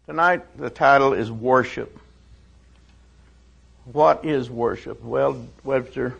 Tonight the title is Worship. What is worship? Well, Webster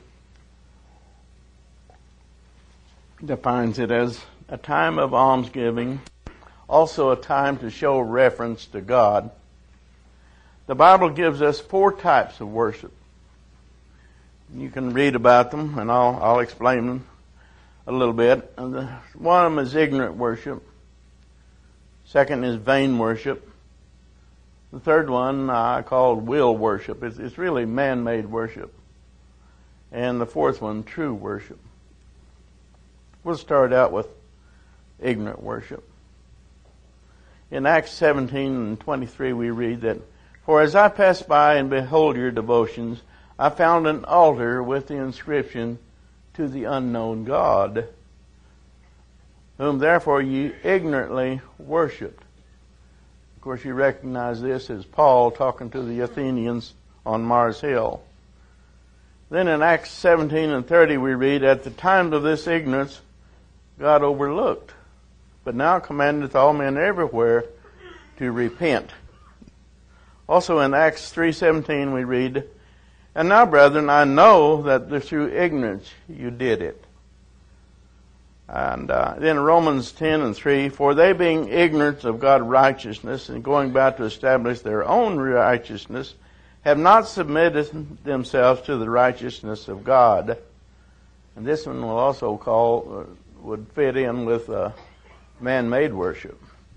defines it as a time of almsgiving, also a time to show reference to God. The Bible gives us 4 types of worship. You can read about them, and I'll explain them a little bit. One of them is ignorant worship. Second is vain worship. The third one I called will worship. It's really man-made worship. And the fourth one, true worship. We'll start out with ignorant worship. In Acts 17:23 we read that, "For as I passed by and behold your devotions, I found an altar with the inscription, To the unknown God, whom therefore ye ignorantly worshipped." Of course, you recognize this as Paul talking to the Athenians on Mars Hill. Then in Acts 17:30 we read, "At the time of this ignorance, God overlooked, but now commandeth all men everywhere to repent." Also in Acts 3:17 we read, "And now, brethren, I know that through ignorance you did it." And then Romans 10:3, "For they being ignorant of God's righteousness and going about to establish their own righteousness, have not submitted themselves to the righteousness of God." And this one will also would fit in with man-made worship.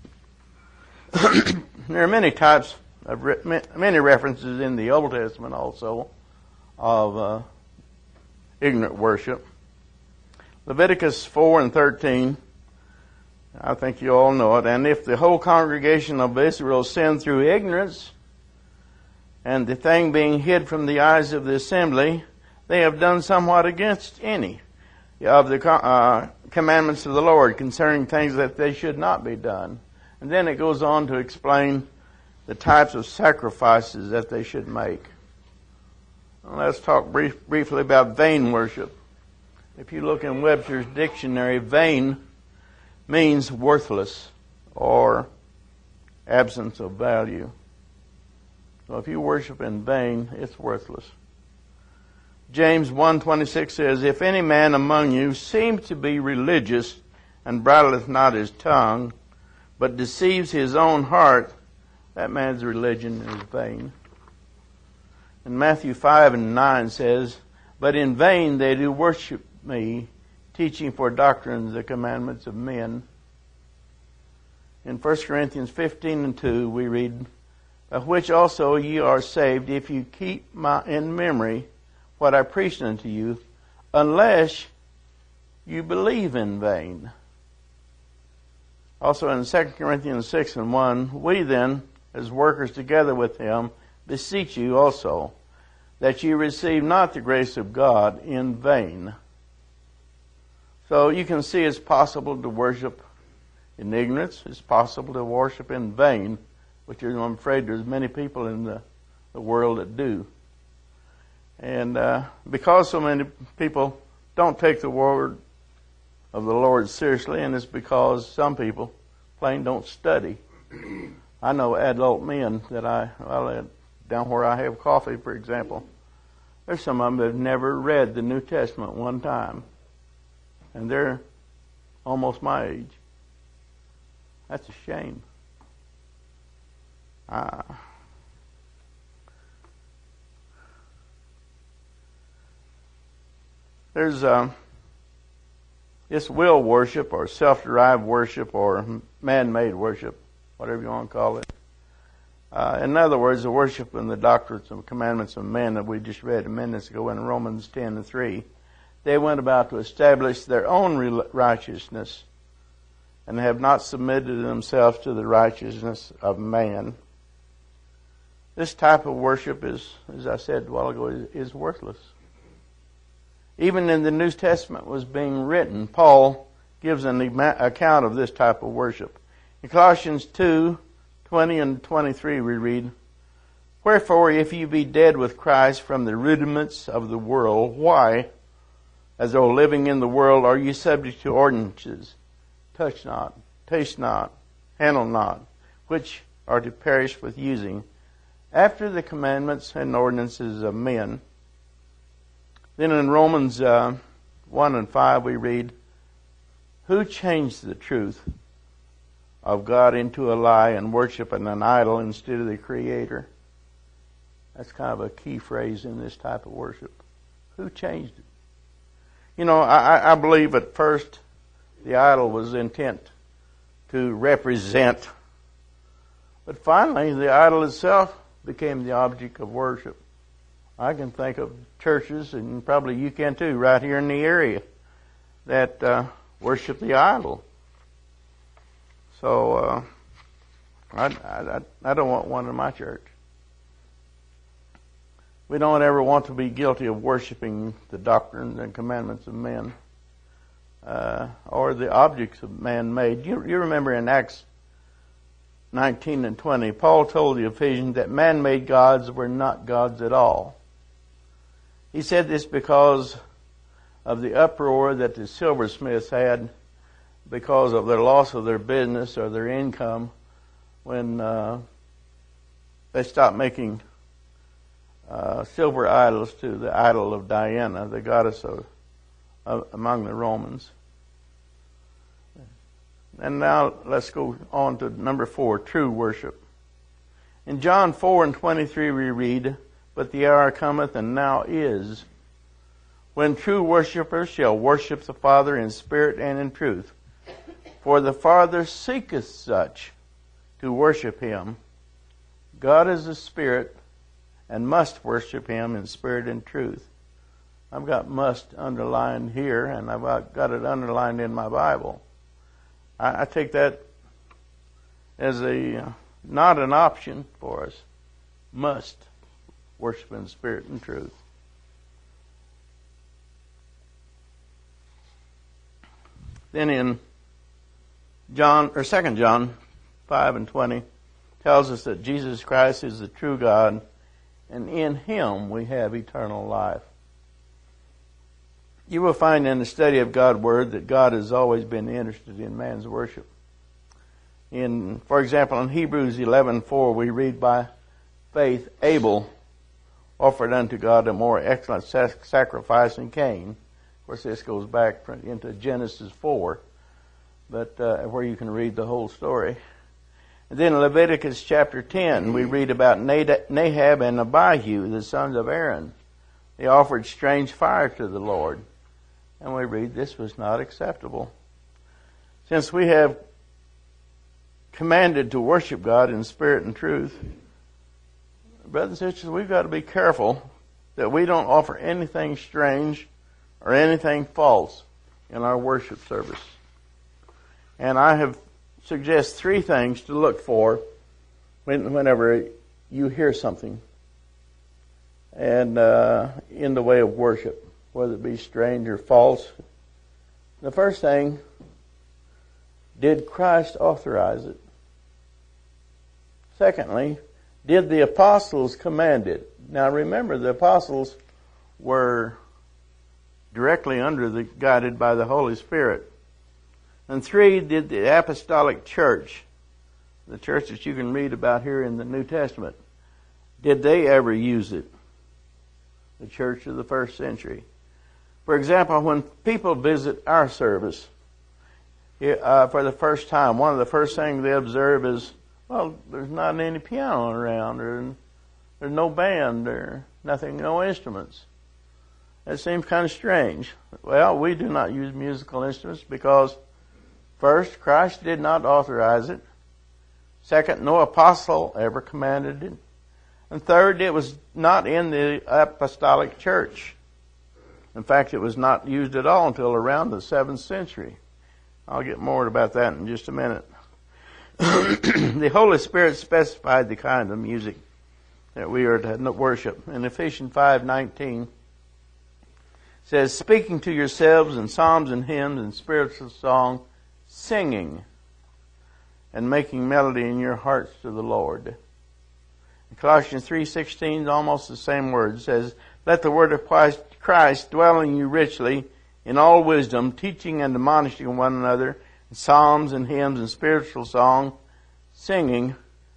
There are many types of many references in the Old Testament also of ignorant worship. Leviticus 4:13, I think you all know it. "And if the whole congregation of Israel sin through ignorance, and the thing being hid from the eyes of the assembly, they have done somewhat against any of the commandments of the Lord concerning things that they should not be done." And then it goes on to explain the types of sacrifices that they should make. Let's talk briefly about vain worship. If you look in Webster's dictionary, vain means worthless or absence of value. So if you worship in vain, it's worthless. James 1:26 says, "If any man among you seems to be religious and bridleth not his tongue, but deceives his own heart, that man's religion is vain." And Matthew 5:9 says, "But in vain they do worship me, teaching for doctrines the commandments of men." In 1 Corinthians 15:2 we read, "By which also ye are saved, if you keep in memory what I preached unto you, unless you believe in vain." Also in 2 Corinthians 6:1, "We then, as workers together with him, beseech you also, that ye receive not the grace of God in vain." So you can see it's possible to worship in ignorance. It's possible to worship in vain, which I'm afraid there's many people in the world that do. And because so many people don't take the word of the Lord seriously, and it's because some people plain don't study. I know adult men that down where I have coffee, for example, there's some of them that have never read the New Testament one time. And they're almost my age. That's a shame. There's this will worship or self-derived worship or man-made worship, whatever you want to call it. In other words, the worship and the doctrines and commandments of men that we just read a minute ago in Romans 10:3. They went about to establish their own righteousness and have not submitted themselves to the righteousness of man. This type of worship is, as I said a while ago, is worthless. Even in the New Testament was being written, Paul gives an account of this type of worship. In Colossians 2:20 and 23 we read, "Wherefore, if you be dead with Christ from the rudiments of the world, why, as though living in the world, are you subject to ordinances? Touch not, taste not, handle not, which are to perish with using, after the commandments and ordinances of men. Then in Romans 1 and 5 we read, who changed the truth of God into a lie and worship an idol instead of the Creator? That's kind of a key phrase in this type of worship. Who changed it? You know, I believe at first the idol was intent to represent, but finally the idol itself became the object of worship. I can think of churches, and probably you can too, right here in the area, that worship the idol. So I don't want one in my church. We don't ever want to be guilty of worshiping the doctrines and commandments of men, or the objects of man-made. You remember in Acts 19 and 20, Paul told the Ephesians that man-made gods were not gods at all. He said this because of the uproar that the silversmiths had because of their loss of their business or their income when they stopped making silver idols to the idol of Diana, the goddess among the Romans. And now let's go on to number 4, true worship. In John 4 and 23 we read, but the hour cometh, and now is, when true worshipers shall worship the Father in spirit and in truth. For the Father seeketh such to worship Him. God is a spirit, and must worship Him in spirit and truth. I've got must underlined here, and I've got it underlined in my Bible. I take that as not an option for us. Must worship in spirit and truth. Then in 2 John 5 and 20 tells us that Jesus Christ is the true God, and in Him we have eternal life. You will find in the study of God's Word that God has always been interested in man's worship. For example, in Hebrews 11:4 we read, by faith Abel offered unto God a more excellent sacrifice than Cain. Of course, this goes back into Genesis 4, but where you can read the whole story. And then in Leviticus chapter 10, we read about Nahab and Abihu, the sons of Aaron. They offered strange fire to the Lord. And we read this was not acceptable. Since we have commanded to worship God in spirit and truth, brothers and sisters, we've got to be careful that we don't offer anything strange or anything false in our worship service. And I have suggest 3 things to look for whenever you hear something and in the way of worship, whether it be strange or false. The first thing, did Christ authorize it? Secondly, did the apostles command it? Now remember, the apostles were directly guided by the Holy Spirit. And 3, did the apostolic church, the church that you can read about here in the New Testament, did they ever use it? The church of the first century. For example, when people visit our service for the first time, one of the first things they observe is, well, there's not any piano around, or there's no band, or nothing, no instruments. That seems kind of strange. Well, we do not use musical instruments because, first, Christ did not authorize it. Second, no apostle ever commanded it. And third, it was not in the apostolic church. In fact, it was not used at all until around the 7th century. I'll get more about that in just a minute. The Holy Spirit specified the kind of music that we are to worship. In Ephesians 5:19 says, speaking to yourselves in psalms and hymns and spiritual song, singing and making melody in your hearts to the Lord. In Colossians 3:16 is almost the same word. It says, let the word of Christ dwell in you richly in all wisdom, teaching and admonishing one another in psalms and hymns and spiritual song, singing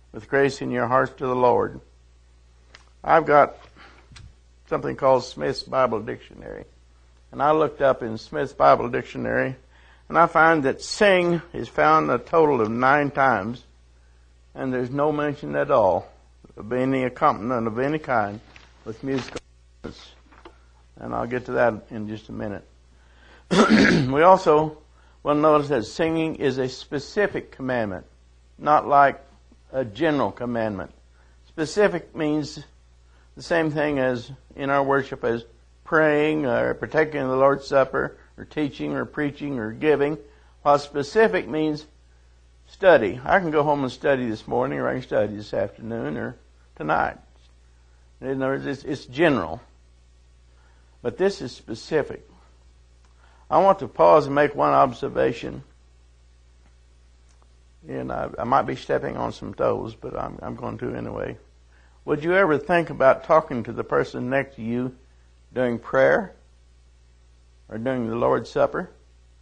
with grace in your hearts to the Lord. I've got something called Smith's Bible Dictionary. And I looked up in Smith's Bible Dictionary, and I find that sing is found a total of 9 times, and there's no mention at all of any accompaniment of any kind with musical instruments. And I'll get to that in just a minute. We also will notice that singing is a specific commandment, not like a general commandment. Specific means the same thing as in our worship as praying or partaking of the Lord's Supper or teaching or preaching or giving, while specific means study. I can go home and study this morning, or I can study this afternoon or tonight. In other words, it's general. But this is specific. I want to pause and make one observation. And I might be stepping on some toes, but I'm going to anyway. Would you ever think about talking to the person next to you during prayer or during the Lord's Supper?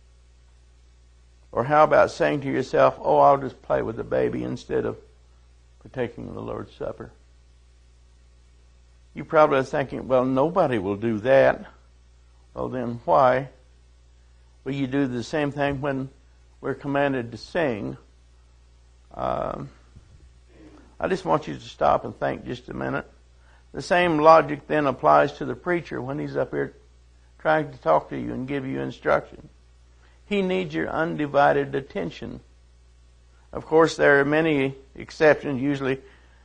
Or how about saying to yourself, oh, I'll just play with the baby instead of partaking of the Lord's Supper? You probably are thinking, well, nobody will do that. Well, then why will you do the same thing when we're commanded to sing? I just want you to stop and think just a minute. The same logic then applies to the preacher when he's up here trying to talk to you and give you instruction. He needs your undivided attention. Of course, there are many exceptions. Usually,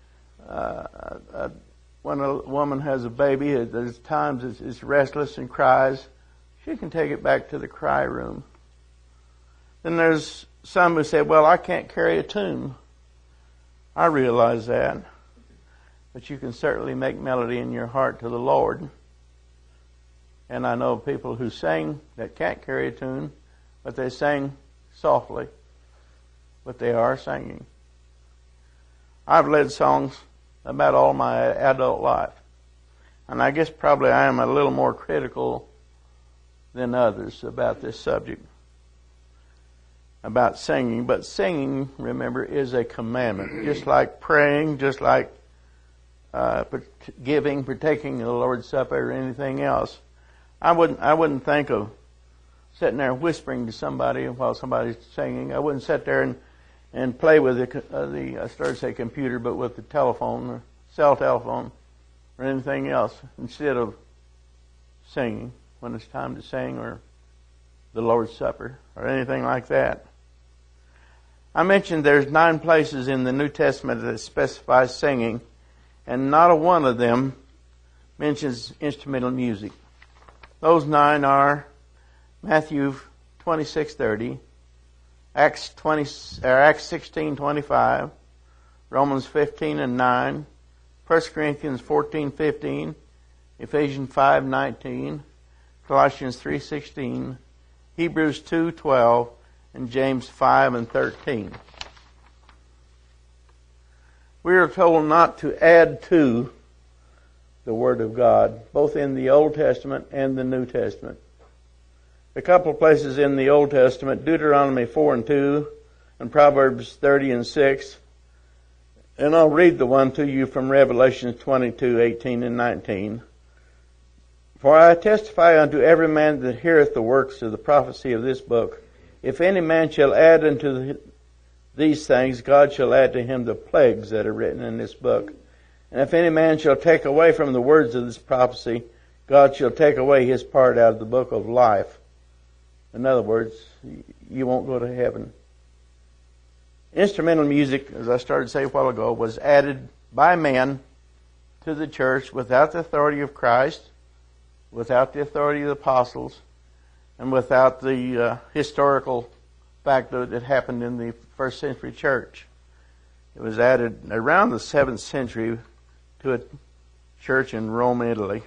when a woman has a baby, there's times it's restless and cries. She can take it back to the cry room. Then there's some who say, well, I can't carry a tune. I realize that. But you can certainly make melody in your heart to the Lord. And I know people who sing that can't carry a tune, but they sing softly. But they are singing. I've led songs about all my adult life. And I guess probably I am a little more critical than others about this subject, about singing. But singing, remember, is a commandment. Just like praying, just like giving, partaking of the Lord's Supper, or anything else. I wouldn't think of sitting there whispering to somebody while somebody's singing. I wouldn't sit there and play with I started to say computer, but with the telephone, or cell telephone, or anything else, instead of singing when it's time to sing, or the Lord's Supper, or anything like that. I mentioned there's 9 places in the New Testament that specify singing, and not a one of them mentions instrumental music. Those 9 are Matthew 26:30, Acts 16:25, Romans 15:9, 1 Corinthians 14:15, Ephesians 5:19, Colossians 3:16, Hebrews 2:12, and James 5:13. We are told not to add to the Word of God, both in the Old Testament and the New Testament. A couple of places in the Old Testament, Deuteronomy 4:2 and Proverbs 30:6. And I'll read the one to you from Revelation 22:18 and 19. For I testify unto every man that heareth the works of the prophecy of this book, if any man shall add unto these things, God shall add to him the plagues that are written in this book. And if any man shall take away from the words of this prophecy, God shall take away his part out of the book of life. In other words, you won't go to heaven. Instrumental music, as I started to say a while ago, was added by man to the church without the authority of Christ, without the authority of the apostles, and without the historical fact that it happened in the first century church. It was added around the 7th century to a church in Rome, Italy.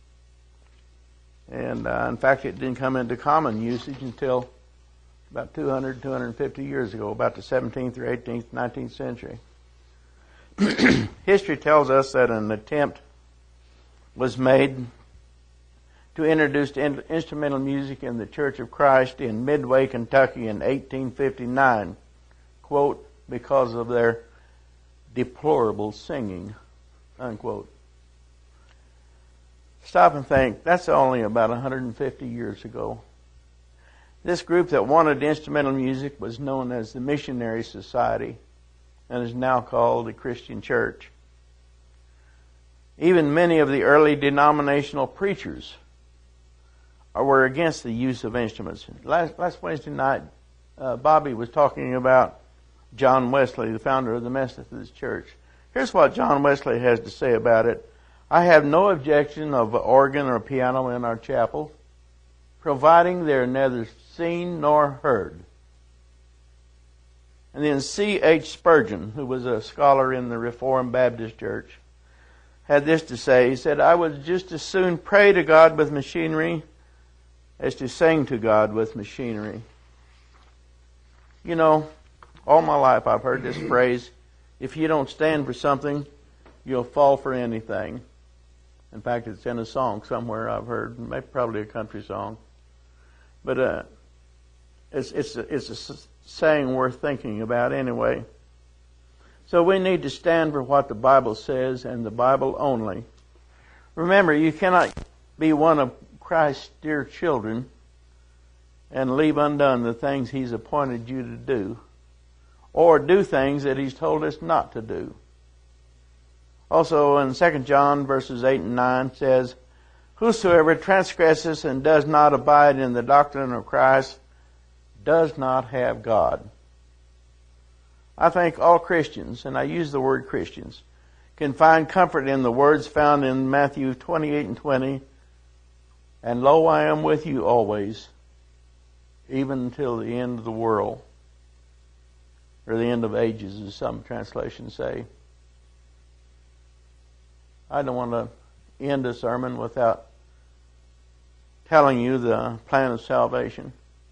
And in fact, it didn't come into common usage until about 250 years ago, about the 17th or 18th, 19th century. History tells us that an attempt was made to introduce instrumental music in the Church of Christ in Midway, Kentucky in 1859, quote, because of their deplorable singing, unquote. Stop and think, that's only about 150 years ago. This group that wanted instrumental music was known as the Missionary Society and is now called the Christian Church. Even many of the early denominational preachers were against the use of instruments. Last Wednesday night, Bobby was talking about John Wesley, the founder of the Methodist Church. Here's what John Wesley has to say about it. I have no objection of organ or piano in our chapel, providing they're neither seen nor heard. And then C.H. Spurgeon, who was a scholar in the Reformed Baptist Church, had this to say. He said, I would just as soon pray to God with machinery as to sing to God with machinery. You know, all my life I've heard this phrase, if you don't stand for something, you'll fall for anything. In fact, it's in a song somewhere I've heard, maybe probably a country song. But it's a saying worth thinking about anyway. So we need to stand for what the Bible says and the Bible only. Remember, you cannot be one of Christ's dear children and leave undone the things He's appointed you to do, or do things that He's told us not to do. Also in 2 John verses 8 and 9 says, whosoever transgresses and does not abide in the doctrine of Christ does not have God. I think all Christians, and I use the word Christians, can find comfort in the words found in Matthew 28 and 20, and lo, I am with you always, even until the end of the world, or the end of ages, as some translations say. I don't want to end a sermon without telling you the plan of salvation.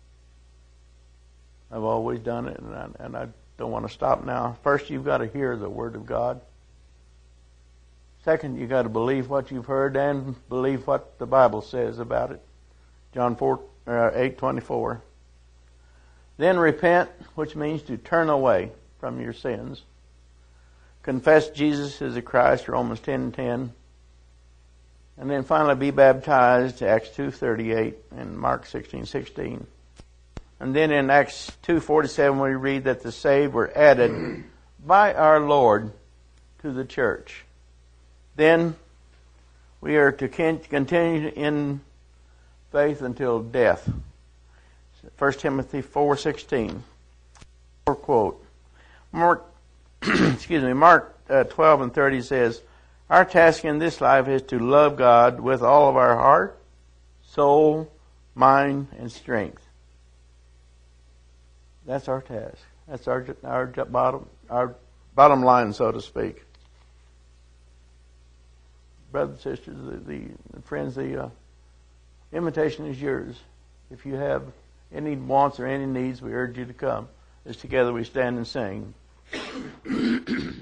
I've always done it, and I don't want to stop now. First, you've got to hear the Word of God. Second, you've got to believe what you've heard and believe what the Bible says about it. John 8:24. Then repent, which means to turn away from your sins. Confess Jesus as the Christ, Romans 10:10. And then finally be baptized, Acts 2:38 and Mark 16:16. And then in Acts 2:47 we read that the saved were added by our Lord to the church. Then we are to continue in faith until death. 1 Timothy 4:16. Or quote. Mark 12 and 30 says, our task in this life is to love God with all of our heart, soul, mind, and strength. That's our task. That's our bottom line, so to speak. Brothers and sisters, the friends, the invitation is yours. If you have any wants or any needs, we urge you to come. As together we stand and sing.